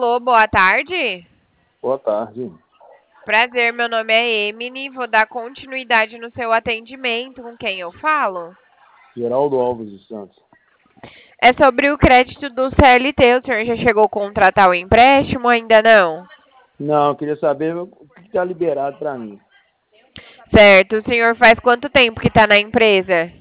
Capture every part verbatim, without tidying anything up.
Alô, boa tarde. Boa tarde. Prazer, meu nome é Emily. Vou dar continuidade no seu atendimento. Com quem eu falo? Geraldo Alves dos Santos. É sobre o crédito do C L T. O senhor já chegou a contratar o empréstimo ou ainda não? Não, eu queria saber o que está liberado para mim. Certo. O senhor faz quanto tempo que está na empresa?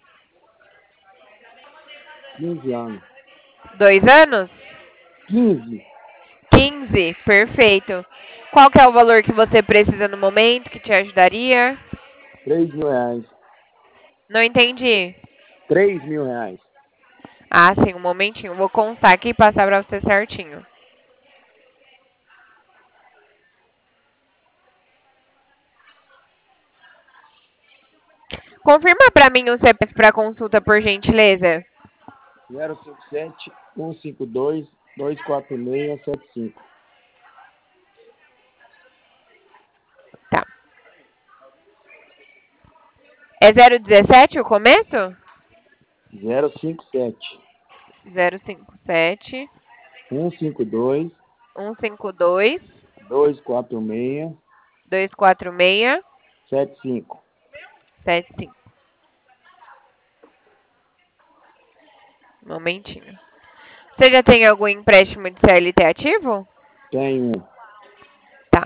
quinze anos. Dois anos? quinze? quinze? Perfeito. Qual que é o valor que você precisa no momento que te ajudaria? três mil reais. Não entendi. três mil reais. Ah, sim, um momentinho. Vou constar aqui e passar para você certinho. Confirma para mim o C P F para consulta, por gentileza. zero cinco sete, um cinco dois, dois quatro seis, sete cinco. Tá. É zero dezessete o começo? zero cinco sete, zero cinco sete, um cinco dois, um cinco dois, dois quatro seis, dois quatro seis, sete cinco. sete cinco. Um momentinho. Você já tem algum empréstimo de C L T ativo? Tem um. Tá.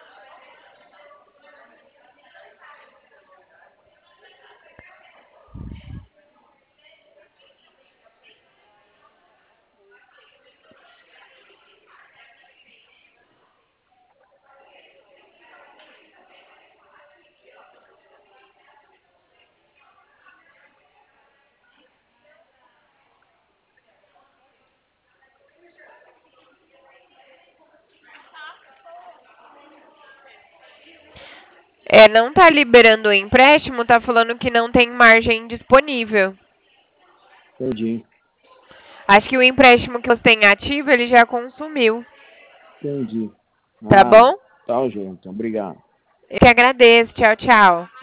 É, não tá liberando o empréstimo, tá falando que não tem margem disponível. Entendi. Acho que o empréstimo que você tem ativo, ele já consumiu. Entendi. Tá Ah, bom? tá, gente. Obrigado. Eu que agradeço. Tchau, tchau.